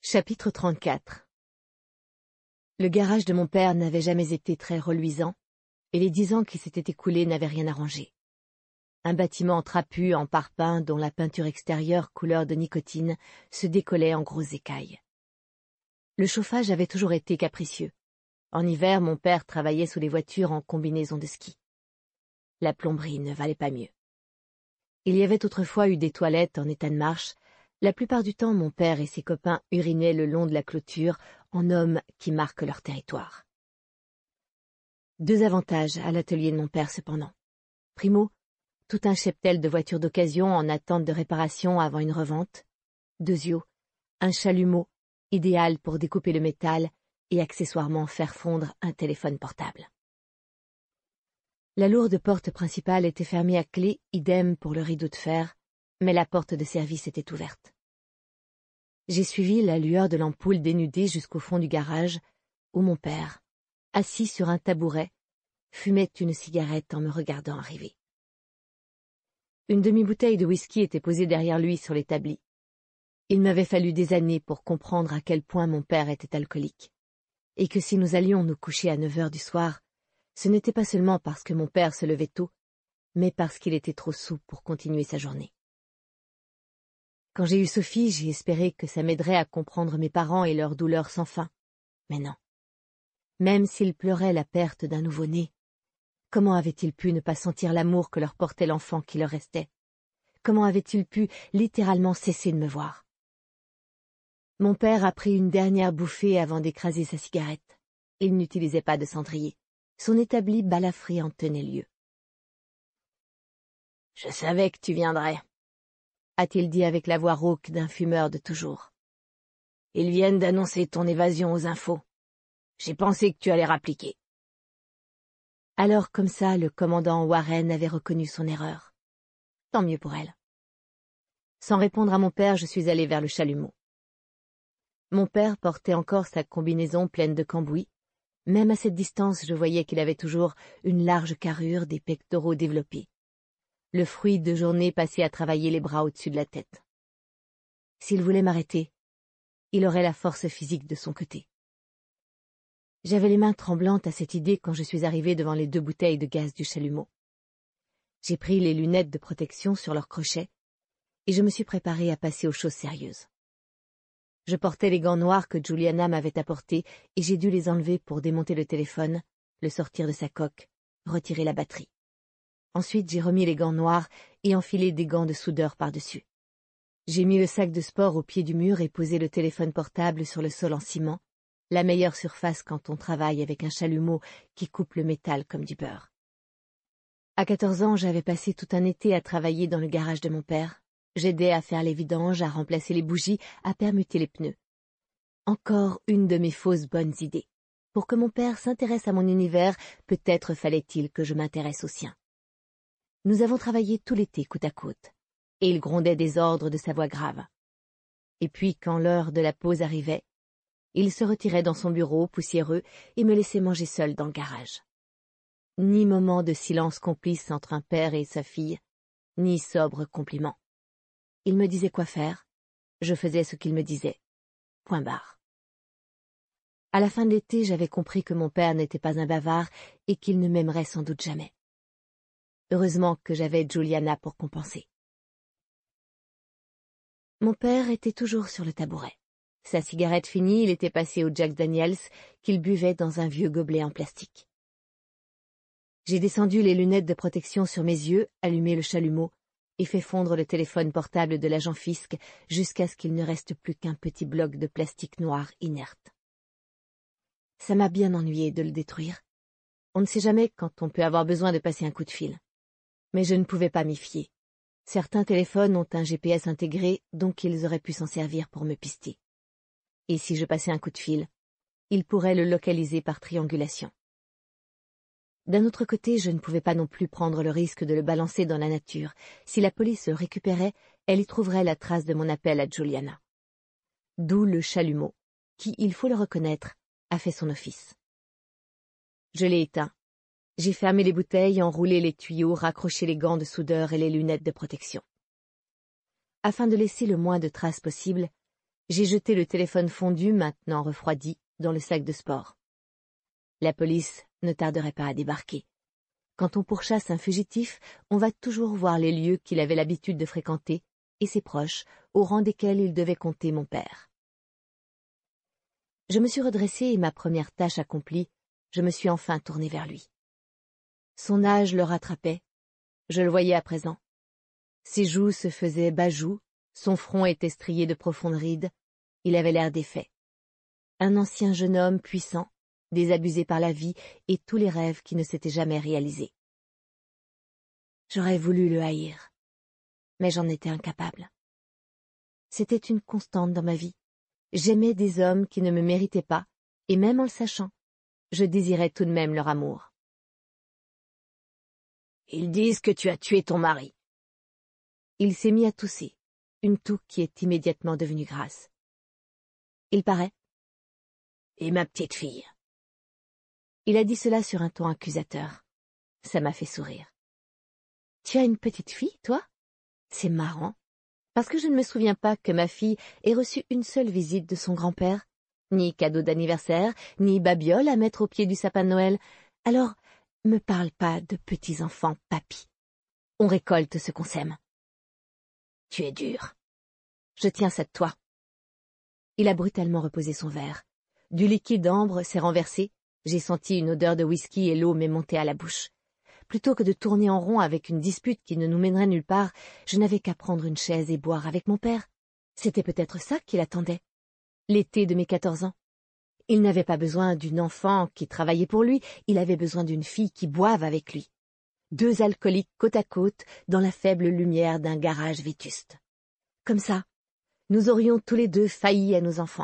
Chapitre 34. Le garage de mon père n'avait jamais été très reluisant, et les 10 ans qui s'étaient écoulés n'avaient rien arrangé. Un bâtiment trapu en parpaing dont la peinture extérieure couleur de nicotine se décollait en grosses écailles. Le chauffage avait toujours été capricieux. En hiver, mon père travaillait sous les voitures en combinaison de ski. La plomberie ne valait pas mieux. Il y avait autrefois eu des toilettes en état de marche. La plupart du temps, mon père et ses copains urinaient le long de la clôture en hommes qui marquent leur territoire. 2 avantages à l'atelier de mon père cependant. Primo, tout un cheptel de voitures d'occasion en attente de réparation avant une revente. Deuxio, un chalumeau, idéal pour découper le métal et accessoirement faire fondre un téléphone portable. La lourde porte principale était fermée à clé, idem pour le rideau de fer, mais la porte de service était ouverte. J'ai suivi la lueur de l'ampoule dénudée jusqu'au fond du garage, où mon père, assis sur un tabouret, fumait une cigarette en me regardant arriver. Une demi-bouteille de whisky était posée derrière lui sur l'établi. Il m'avait fallu des années pour comprendre à quel point mon père était alcoolique, et que si nous allions nous coucher à 9 heures du soir, ce n'était pas seulement parce que mon père se levait tôt, mais parce qu'il était trop saoul pour continuer sa journée. Quand j'ai eu Sophie, j'ai espéré que ça m'aiderait à comprendre mes parents et leurs douleurs sans fin. Mais non. Même s'ils pleuraient la perte d'un nouveau-né, comment avaient-ils pu ne pas sentir l'amour que leur portait l'enfant qui leur restait? Comment avaient-ils pu littéralement cesser de me voir? Mon père a pris une dernière bouffée avant d'écraser sa cigarette. Il n'utilisait pas de cendrier. Son établi balafré en tenait lieu. « Je savais que tu viendrais », a-t-il dit avec la voix rauque d'un fumeur de toujours. « Ils viennent d'annoncer ton évasion aux infos. J'ai pensé que tu allais rappliquer. » Alors comme ça, le commandant Warren avait reconnu son erreur. Tant mieux pour elle. Sans répondre à mon père, je suis allé vers le chalumeau. Mon père portait encore sa combinaison pleine de cambouis. Même à cette distance, je voyais qu'il avait toujours une large carrure, des pectoraux développés. Le fruit de journée passée à travailler les bras au-dessus de la tête. S'il voulait m'arrêter, il aurait la force physique de son côté. J'avais les mains tremblantes à cette idée quand je suis arrivé devant les 2 bouteilles de gaz du chalumeau. J'ai pris les lunettes de protection sur leur crochet et je me suis préparé à passer aux choses sérieuses. Je portais les gants noirs que Juliana m'avait apportés et j'ai dû les enlever pour démonter le téléphone, le sortir de sa coque, retirer la batterie. Ensuite, j'ai remis les gants noirs et enfilé des gants de soudeur par-dessus. J'ai mis le sac de sport au pied du mur et posé le téléphone portable sur le sol en ciment, la meilleure surface quand on travaille avec un chalumeau qui coupe le métal comme du beurre. À 14 ans, j'avais passé tout un été à travailler dans le garage de mon père. J'aidais à faire les vidanges, à remplacer les bougies, à permuter les pneus. Encore une de mes fausses bonnes idées. Pour que mon père s'intéresse à mon univers, peut-être fallait-il que je m'intéresse au sien. Nous avons travaillé tout l'été côte à côte, et il grondait des ordres de sa voix grave. Et puis, quand l'heure de la pause arrivait, il se retirait dans son bureau poussiéreux et me laissait manger seul dans le garage. Ni moment de silence complice entre un père et sa fille, ni sobre compliment. Il me disait quoi faire, je faisais ce qu'il me disait. Point barre. À la fin de l'été, j'avais compris que mon père n'était pas un bavard et qu'il ne m'aimerait sans doute jamais. Heureusement que j'avais Juliana pour compenser. Mon père était toujours sur le tabouret. Sa cigarette finie, il était passé au Jack Daniels qu'il buvait dans un vieux gobelet en plastique. J'ai descendu les lunettes de protection sur mes yeux, allumé le chalumeau et fait fondre le téléphone portable de l'agent Fisk jusqu'à ce qu'il ne reste plus qu'un petit bloc de plastique noir inerte. Ça m'a bien ennuyé de le détruire. On ne sait jamais quand on peut avoir besoin de passer un coup de fil. Mais je ne pouvais pas m'y fier. Certains téléphones ont un GPS intégré, donc ils auraient pu s'en servir pour me pister. Et si je passais un coup de fil, ils pourraient le localiser par triangulation. D'un autre côté, je ne pouvais pas non plus prendre le risque de le balancer dans la nature. Si la police le récupérait, elle y trouverait la trace de mon appel à Juliana. D'où le chalumeau, qui, il faut le reconnaître, a fait son office. Je l'ai éteint. J'ai fermé les bouteilles, enroulé les tuyaux, raccroché les gants de soudeur et les lunettes de protection. Afin de laisser le moins de traces possible, J'ai jeté le téléphone fondu, maintenant refroidi, dans le sac de sport. La police ne tarderait pas à débarquer. Quand on pourchasse un fugitif, on va toujours voir les lieux qu'il avait l'habitude de fréquenter et ses proches, au rang desquels il devait compter mon père. Je me suis redressée et ma première tâche accomplie, je me suis enfin tournée vers lui. Son âge le rattrapait, je le voyais à présent. Ses joues se faisaient bas-joues, son front était strié de profondes rides, il avait l'air défait. Un ancien jeune homme puissant, désabusé par la vie et tous les rêves qui ne s'étaient jamais réalisés. J'aurais voulu le haïr, mais j'en étais incapable. C'était une constante dans ma vie. J'aimais des hommes qui ne me méritaient pas, et même en le sachant, je désirais tout de même leur amour. Ils disent que tu as tué ton mari. Il s'est mis à tousser, une toux qui est immédiatement devenue grasse. Il paraît. Et ma petite fille. Il a dit cela sur un ton accusateur. Ça m'a fait sourire. Tu as une petite fille, toi? C'est marrant, parce que je ne me souviens pas que ma fille ait reçu une seule visite de son grand-père, ni cadeau d'anniversaire, ni babiole à mettre au pied du sapin de Noël. Alors, me parle pas de petits-enfants, papy. On récolte ce qu'on sème. Tu es dur. Je tiens ça de toi. Il a brutalement reposé son verre. Du liquide ambre s'est renversé. J'ai senti une odeur de whisky et l'eau m'est montée à la bouche. Plutôt que de tourner en rond avec une dispute qui ne nous mènerait nulle part, je n'avais qu'à prendre une chaise et boire avec mon père. C'était peut-être ça qu'il attendait. L'été de mes 14 ans. Il n'avait pas besoin d'une enfant qui travaillait pour lui, il avait besoin d'une fille qui boive avec lui. Deux alcooliques côte à côte dans la faible lumière d'un garage vétuste. Comme ça, nous aurions tous les deux failli à nos enfants.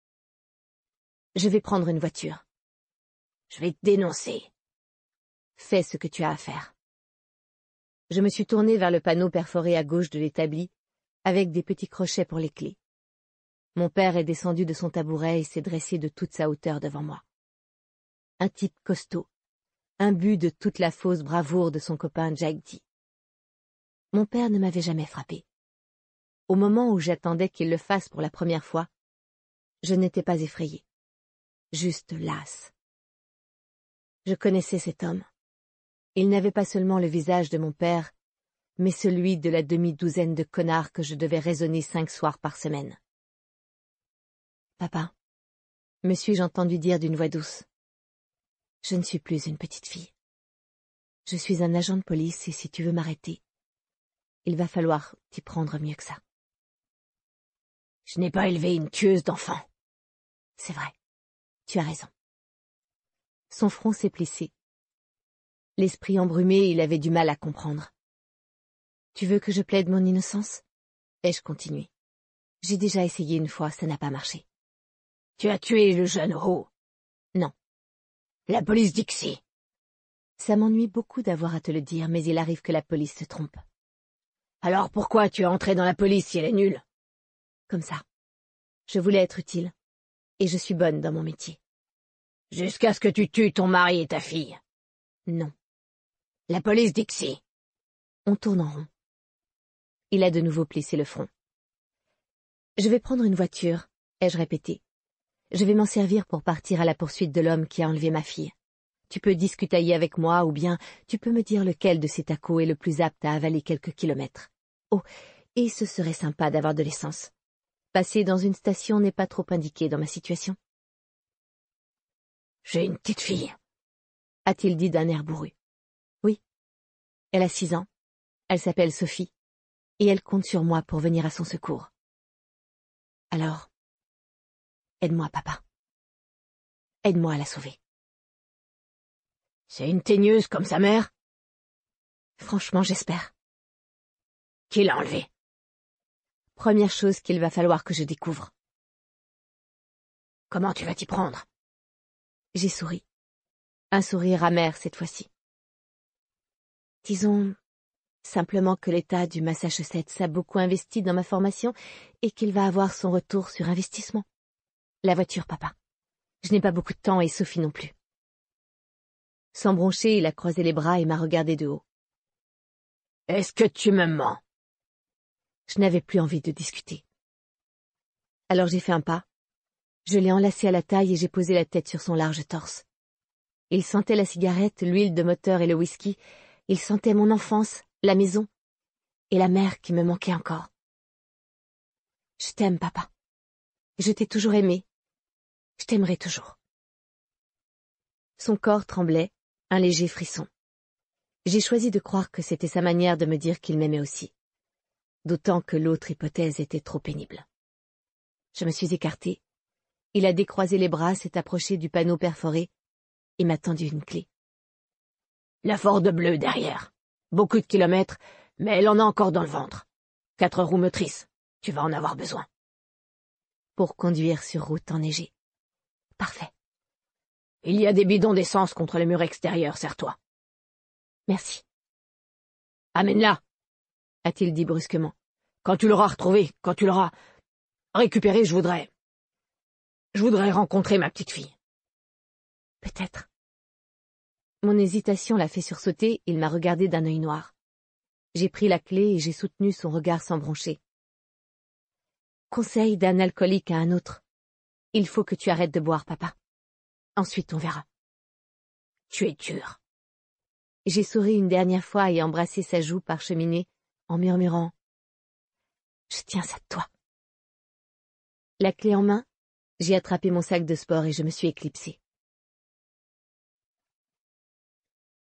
Je vais prendre une voiture. Je vais te dénoncer. Fais ce que tu as à faire. Je me suis tournée vers le panneau perforé à gauche de l'établi, avec des petits crochets pour les clés. Mon père est descendu de son tabouret et s'est dressé de toute sa hauteur devant moi. Un type costaud, imbu de toute la fausse bravoure de son copain Jack D. Mon père ne m'avait jamais frappé. Au moment où j'attendais qu'il le fasse pour la première fois, je n'étais pas effrayée, juste lasse. Je connaissais cet homme. Il n'avait pas seulement le visage de mon père, mais celui de la demi-douzaine de connards que je devais raisonner 5 soirs par semaine. « Papa, me suis-je entendu dire d'une voix douce, je ne suis plus une petite fille. Je suis un agent de police et si tu veux m'arrêter, il va falloir t'y prendre mieux que ça. » Je n'ai pas élevé une tueuse d'enfants. C'est vrai, tu as raison. Son front s'est plissé. L'esprit embrumé, il avait du mal à comprendre. Tu veux que je plaide mon innocence? Ai-je continué. J'ai déjà essayé une fois, ça n'a pas marché. Tu as tué le jeune Ho. Non. La police dit que si. Ça m'ennuie beaucoup d'avoir à te le dire, mais il arrive que la police se trompe. Alors pourquoi tu es entré dans la police si elle est nulle? Comme ça. Je voulais être utile. Et je suis bonne dans mon métier. Jusqu'à ce que tu tues ton mari et ta fille. Non. La police dit que si. On tourne en rond. Il a de nouveau plissé le front. Je vais prendre une voiture, ai-je répété. Je vais m'en servir pour partir à la poursuite de l'homme qui a enlevé ma fille. Tu peux discutailler avec moi ou bien tu peux me dire lequel de ces tacos est le plus apte à avaler quelques kilomètres. Oh, et ce serait sympa d'avoir de l'essence. Passer dans une station n'est pas trop indiqué dans ma situation. J'ai une petite fille, a-t-il dit d'un air bourru. Oui. Elle a 6 ans. Elle s'appelle Sophie. Et elle compte sur moi pour venir à son secours. Alors, aide-moi, papa. Aide-moi à la sauver. C'est une teigneuse comme sa mère? Franchement, j'espère. Qui l'a enlevée? Première chose qu'il va falloir que je découvre. Comment tu vas t'y prendre? J'ai souri. Un sourire amer cette fois-ci. Disons simplement que l'État du Massachusetts a beaucoup investi dans ma formation et qu'il va avoir son retour sur investissement. La voiture, papa. Je n'ai pas beaucoup de temps et Sophie non plus. Sans broncher, il a croisé les bras et m'a regardé de haut. Est-ce que tu me mens? Je n'avais plus envie de discuter. Alors j'ai fait un pas. Je l'ai enlacé à la taille et j'ai posé la tête sur son large torse. Il sentait la cigarette, l'huile de moteur et le whisky. Il sentait mon enfance, la maison, et la mer qui me manquait encore. Je t'aime, papa. Je t'ai toujours aimé. Je t'aimerai toujours. Son corps tremblait, un léger frisson. J'ai choisi de croire que c'était sa manière de me dire qu'il m'aimait aussi. D'autant que l'autre hypothèse était trop pénible. Je me suis écartée. Il a décroisé les bras, s'est approché du panneau perforé et m'a tendu une clé. La Ford bleue derrière. Beaucoup de kilomètres, mais elle en a encore dans le ventre. 4 roues motrices. Tu vas en avoir besoin. Pour conduire sur route enneigée. Parfait. Il y a des bidons d'essence contre le mur extérieur, serre-toi. Merci. Amène-la, a-t-il dit brusquement. Quand tu l'auras retrouvée, quand tu l'auras récupérée, je voudrais rencontrer ma petite fille. Peut-être. Mon hésitation l'a fait sursauter, il m'a regardé d'un œil noir. J'ai pris la clé et j'ai soutenu son regard sans broncher. Conseil d'un alcoolique à un autre. Il faut que tu arrêtes de boire, papa. Ensuite on verra. Tu es dur. J'ai souri une dernière fois et embrassé sa joue parcheminée en murmurant « Je tiens ça de toi ». La clé en main, j'ai attrapé mon sac de sport et je me suis éclipsée.